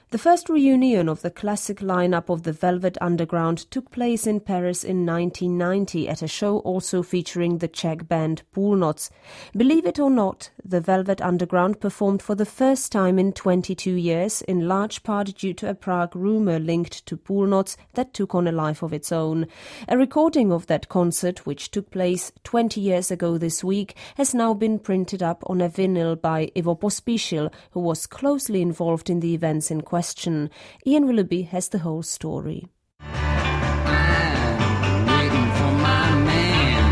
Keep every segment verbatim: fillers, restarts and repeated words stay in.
The first reunion of the classic lineup of the Velvet Underground took place in Paris in nineteen ninety at a show also featuring the Czech band Půlnoc. Believe it or not, the Velvet Underground performed for the first time in twenty-two years, in large part due to a Prague rumour linked to Půlnoc that took on a life of its own. A recording of that concert, which took place twenty years ago this week, has now been printed up on a vinyl by Ivo Pospíšil, who was closely involved in the events in question. Ian Willoughby has the whole story. I'm waiting for my man.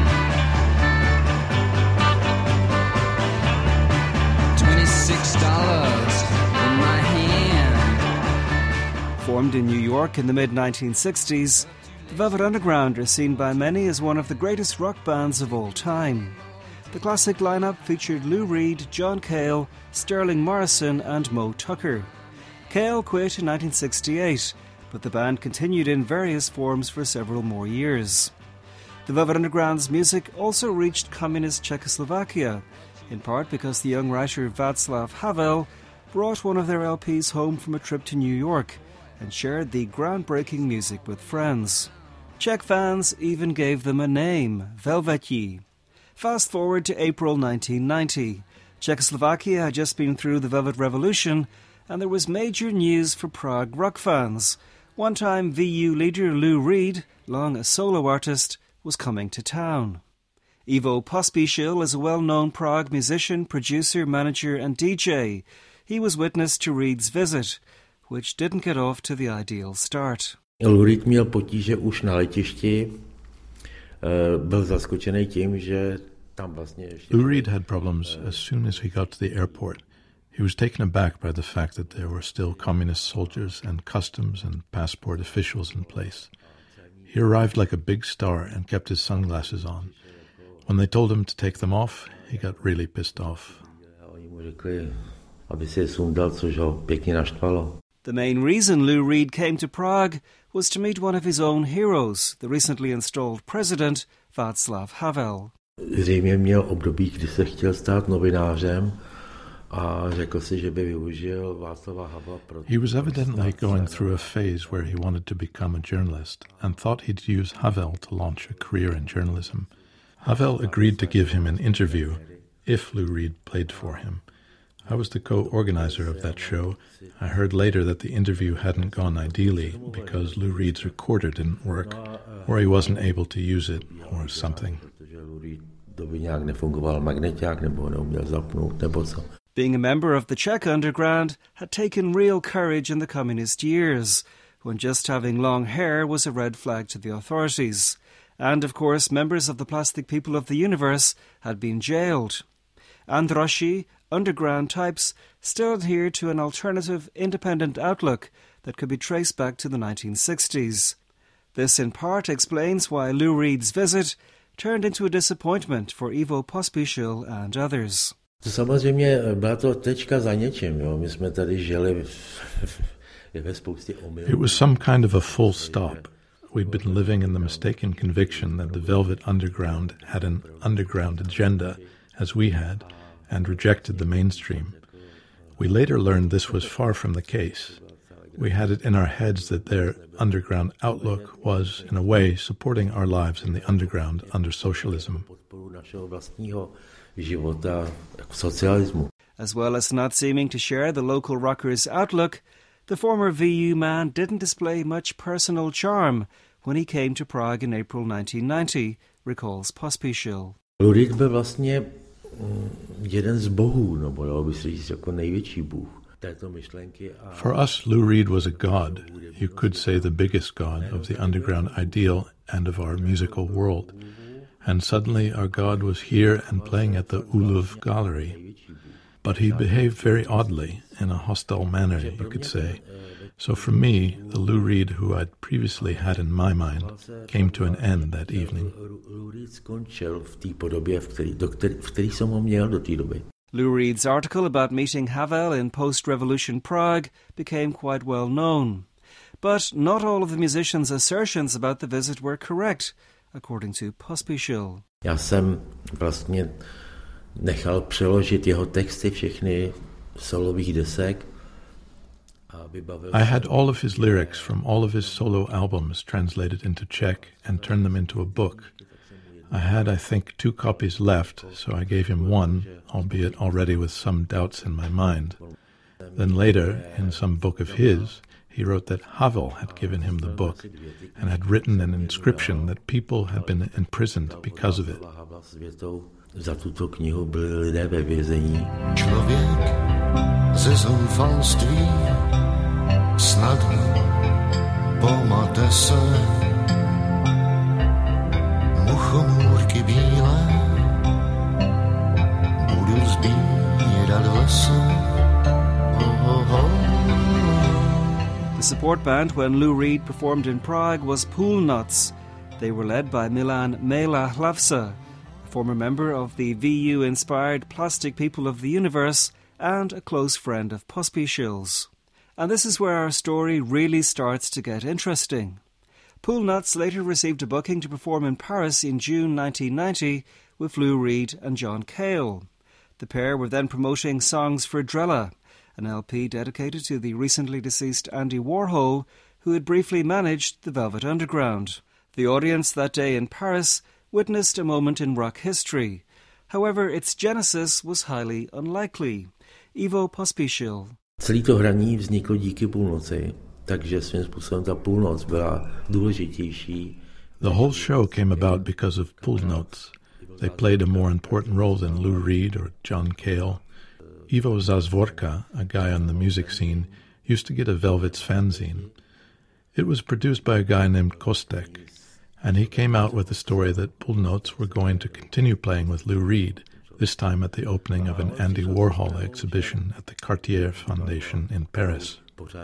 twenty-six dollars in my hand. Formed in New York in the mid nineteen sixties, the Velvet Underground are seen by many as one of the greatest rock bands of all time. The classic lineup featured Lou Reed, John Cale, Sterling Morrison and Moe Tucker. Cale quit in nineteen sixty-eight, but the band continued in various forms for several more years. The Velvet Underground's music also reached communist Czechoslovakia, in part because the young writer Václav Havel brought one of their L Ps home from a trip to New York and shared the groundbreaking music with friends. Czech fans even gave them a name, Velveti. Fast forward to April nineteen ninety. Czechoslovakia had just been through the Velvet Revolution, and there was major news for Prague rock fans. One-time V U leader Lou Reed, long a solo artist, was coming to town. Ivo Pospíšil is a well-known Prague musician, producer, manager and D J. He was witness to Reed's visit, which didn't get off to the ideal start. Lou Reed měl potíže už na letišti. Byl zaskočený tím, že tam vlastně ještě... Lou Reed had problems as soon as he got to the airport. He was taken aback by the fact that there were still communist soldiers and customs and passport officials in place. He arrived like a big star and kept his sunglasses on. When they told him to take them off, he got really pissed off. The main reason Lou Reed came to Prague was to meet one of his own heroes, the recently installed president, Václav Havel. Zřejmě měl období, kdy se chtěl stát novinářem. He was evidently going through a phase where he wanted to become a journalist and thought he'd use Havel to launch a career in journalism. Havel agreed to give him an interview if Lou Reed played for him. I was the co-organizer of that show. I heard later that the interview hadn't gone ideally because Lou Reed's recorder didn't work, or he wasn't able to use it, or something. Being a member of the Czech underground had taken real courage in the communist years, when just having long hair was a red flag to the authorities. And, of course, members of the Plastic People of the Universe had been jailed. Androshi, underground types, still adhere to an alternative, independent outlook that could be traced back to the nineteen sixties. This, in part, explains why Lou Reed's visit turned into a disappointment for Ivo Pospíšil and others. Samozřejmě byla to tečka za něčím, jo. My jsme tady žili ve spoustě omylů. It was some kind of a full stop. We'd been living in the mistaken conviction that the Velvet Underground had an underground agenda, as we had, and rejected the mainstream. We later learned this was far from the case. We had it in our heads that their underground outlook was, in a way, supporting our lives in the underground under socialism. As well as not seeming to share the local rockers' outlook, the former V U man didn't display much personal charm when he came to Prague in April nineteen ninety, recalls Pospíšil. Lou Reed byl vlastně jeden z bohů, nebo dalo by se říct jako největší bůh. For us, Lou Reed was a god. You could say the biggest god of the underground ideal and of our musical world. And suddenly our god was here and playing at the Ulov Gallery. But he behaved very oddly, in a hostile manner, you could say. So for me, the Lou Reed who I'd previously had in my mind came to an end that evening. Lou Reed's article about meeting Havel in post-revolution Prague became quite well known. But not all of the musicians' assertions about the visit were correct, according to Pospíšil. Já jsem vlastně nechal přeložit jeho texty všechny solových desek. I had all of his lyrics from all of his solo albums translated into Czech and turned them into a book. I had, I think, two copies left, so I gave him one, albeit already with some doubts in my mind. Then later, in some book of his, he wrote that Havel had given him the book and had written an inscription that people had been imprisoned because of it. Za tuto knihu byli lidé ve vězení. Člověk ze zoufalství snadno pomate se. Muchomůrky bílé budu sbírat v lese. Oh, oh, oh. The support band when Lou Reed performed in Prague was Poolnuts. They were led by Milan Mela Hlavsa, former member of the V U-inspired Plastic People of the Universe and a close friend of Pospišil's. And this is where our story really starts to get interesting. Poolnuts later received a booking to perform in Paris in June nineteen ninety with Lou Reed and John Cale. The pair were then promoting Songs for Drella, an L P dedicated to the recently deceased Andy Warhol, who had briefly managed the Velvet Underground. The audience that day in Paris witnessed a moment in rock history. However, its genesis was highly unlikely. Ivo Pospišil. Celý to hraní vzniklo díky půlnoci, takže svým způsobem ta půlnoc byla důležitější. The whole show came about because of Poolnotes. They played a more important role than Lou Reed or John Cale. Ivo Zazvorka, a guy on the music scene, used to get a Velvet's fanzine. It was produced by a guy named Kostek, and he came out with the story that Poolnotes were going to continue playing with Lou Reed, this time at the opening of an Andy Warhol exhibition at the Cartier Foundation in Paris.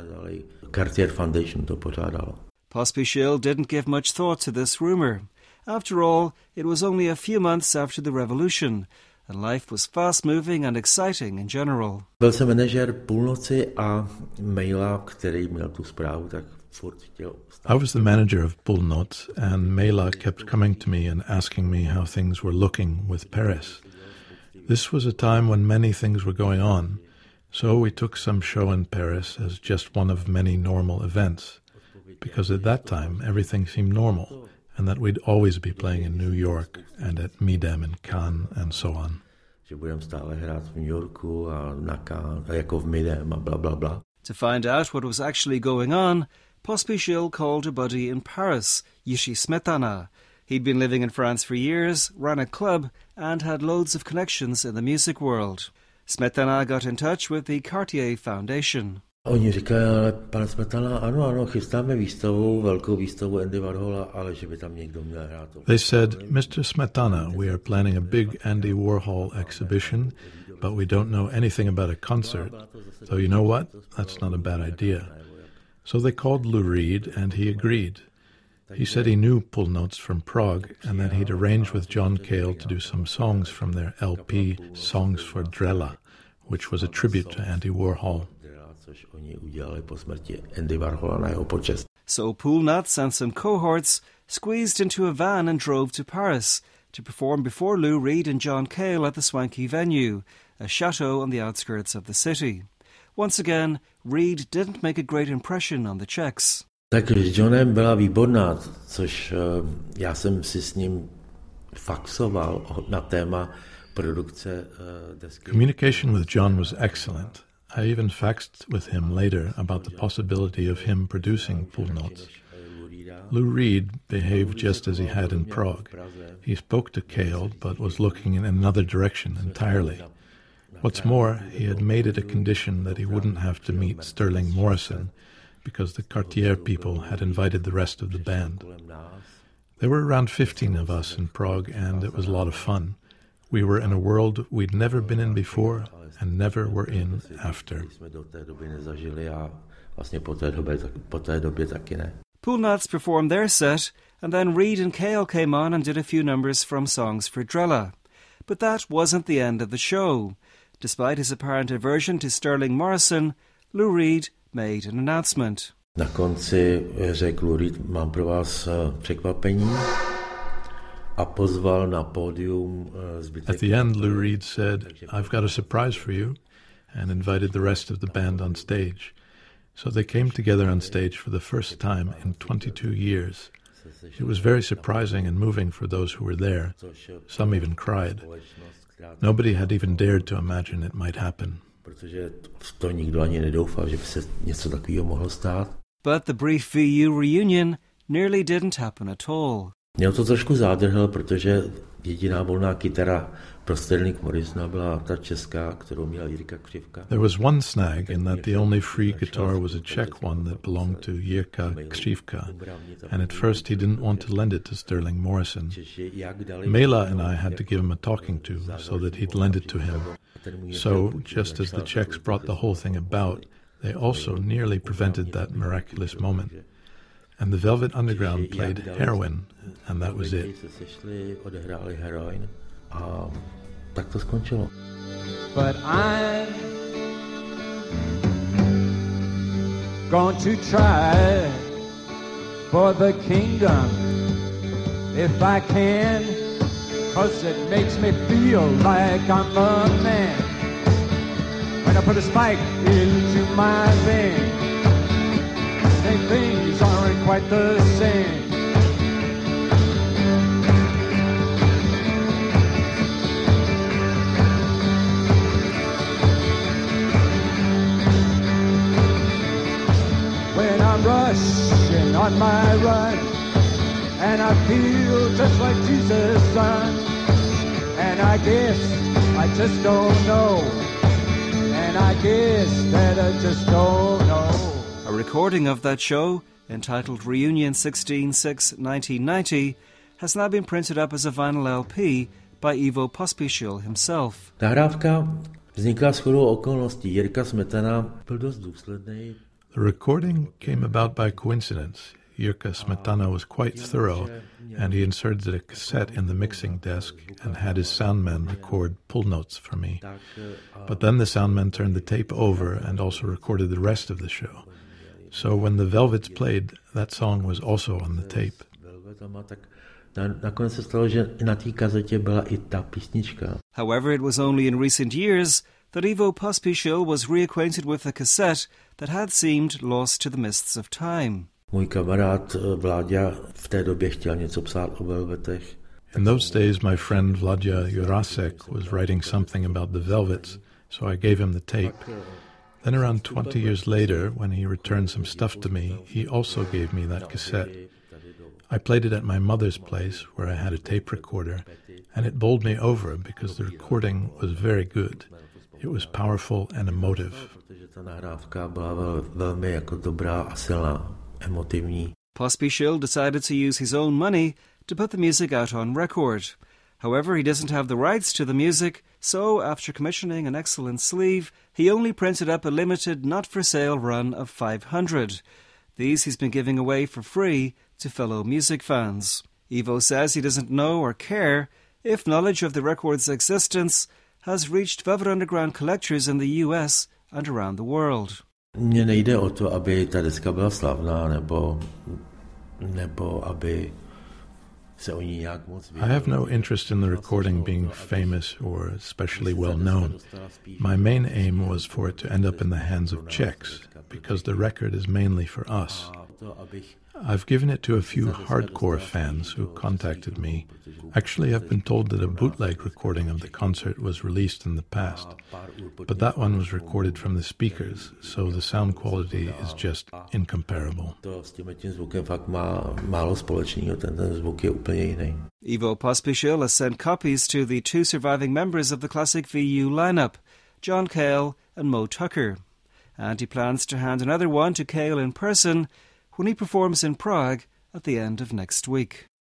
Cartier Foundation to pořádalo. Pospišil didn't give much thought to this rumour. After all, it was only a few months after the revolution, and life was fast-moving and exciting in general. Byl jsem manažer Půlnoci a Maila, který měl tu zprávu, tak furt chtěl. I was the manager of Poolnotes, and Mela kept coming to me and asking me how things were looking with Paris. This was a time when many things were going on, so we took some show in Paris as just one of many normal events, because at that time everything seemed normal, and that we'd always be playing in New York and at Midem in Cannes and so on. Že budeme stále hrát v New Yorku a na Cannes, jako v Midem a bla bla bla. To find out what was actually going on, Pospišil called a buddy in Paris, Jiří Smetana. He'd been living in France for years, ran a club, and had loads of connections in the music world. Smetana got in touch with the Cartier Foundation. Oni říkají, ale pane Smetana, ano, ano, chystáme výstavu, velkou výstavu Andy Warhola, ale že by tam někdo měl hrát. They said, Mister Smetana, we are planning a big Andy Warhol exhibition, but we don't know anything about a concert. So you know what? That's not a bad idea. So they called Lou Reed, and he agreed. He said he knew Poolnotes from Prague, and that he'd arranged with John Cale to do some songs from their L P, Songs for Drella, which was a tribute to Andy Warhol. So Poolnuts and some cohorts squeezed into a van and drove to Paris to perform before Lou Reed and John Cale at the swanky venue, a chateau on the outskirts of the city. Once again, Reed didn't make a great impression on the Czechs. Tak s Johnem byla výborná, což uh, já jsem si s ním faxoval na téma produkce uh, desky. Communication with John was excellent. I even faxed with him later about the possibility of him producing Poolnotes. Lou Reed behaved just as he had in Prague. He spoke to Cale, but was looking in another direction entirely. What's more, he had made it a condition that he wouldn't have to meet Sterling Morrison, because the Cartier people had invited the rest of the band. There were around fifteen of us in Prague, and it was a lot of fun. We were in a world we'd never been in before and never were in after. Poolnuts performed their set, and then Reed and Cale came on and did a few numbers from Songs for Drella. But that wasn't the end of the show. Despite his apparent aversion to Sterling Morrison, Lou Reed made an announcement. Na konci řekl Lou Reed, mám pro vás překvapení, a pozval na pódium zbytek. At the end, Lou Reed said, I've got a surprise for you, and invited the rest of the band on stage. So they came together on stage for the first time in twenty-two years. It was very surprising and moving for those who were there. Some even cried. Nobody had even dared to imagine it might happen. But the brief V U reunion nearly didn't happen at all. Měl to trošku zádrhel, protože jediná volná kytara pro Sterling Morrisona byla ta česká, kterou měla Jirka Křivka. There was one snag in that the only free guitar was a Czech one that belonged to Jirka Křivka, and at first he didn't want to lend it to Sterling Morrison. Mela and I had to give him a talking to so that he'd lend it to him. So, just as the Czechs brought the whole thing about, they also nearly prevented that miraculous moment. And the Velvet Underground played Heroin, and that was it. But I'm going to try for the kingdom if I can, 'cause it makes me feel like I'm a man. When I put a spike into my vein, things aren't quite the same. When I'm rushing on my run, and I feel just like Jesus' son, and I guess I just don't know, and I guess that I just don't know. A recording of that show, entitled Reunion sixteen six nineteen ninety, has now been printed up as a vinyl L P by Ivo Pospíšil himself. Nahrávka vznikla shodou okolností. Jirka Smetana byl dost důsledný. The recording came about by coincidence. Jirka Smetana was quite thorough, and he inserted a cassette in the mixing desk and had his soundman record pull notes for me. But then the soundman turned the tape over and also recorded the rest of the show. So when the Velvets played, that song was also on the tape. However, it was only in recent years that Ivo Pospíšil was reacquainted with a cassette that had seemed lost to the mists of time. Můj kamarád Vláďa v té době chtěl něco psát o Velvetech. In those days, my friend Vláďa Jurásek was writing something about the Velvets, so I gave him the tape. Then around twenty years later, when he returned some stuff to me, he also gave me that cassette. I played it at my mother's place, where I had a tape recorder, and it bowled me over because the recording was very good. It was powerful and emotive. Pospíšil decided to use his own money to put the music out on record. However, he doesn't have the rights to the music, so after commissioning an excellent sleeve, he only printed up a limited not-for-sale run of five hundred. These he's been giving away for free to fellow music fans. Ivo says he doesn't know or care if knowledge of the record's existence has reached Velvet Underground collectors in the U S and around the world. Mně nejde o to, aby ta deska byla slavná, nebo, nebo aby se o ní nějak moc vědělo. I have no interest in the recording being famous or especially well known. My main aim was for it to end up in the hands of Czechs, because the record is mainly for us. I've given it to a few hardcore fans who contacted me. Actually, I've been told that a bootleg recording of the concert was released in the past, but that one was recorded from the speakers, so the sound quality is just incomparable. Ivo Pospíšil has sent copies to the two surviving members of the classic V U lineup, John Cale and Mo Tucker, and he plans to hand another one to Cale in person when he performs in Prague at the end of next week.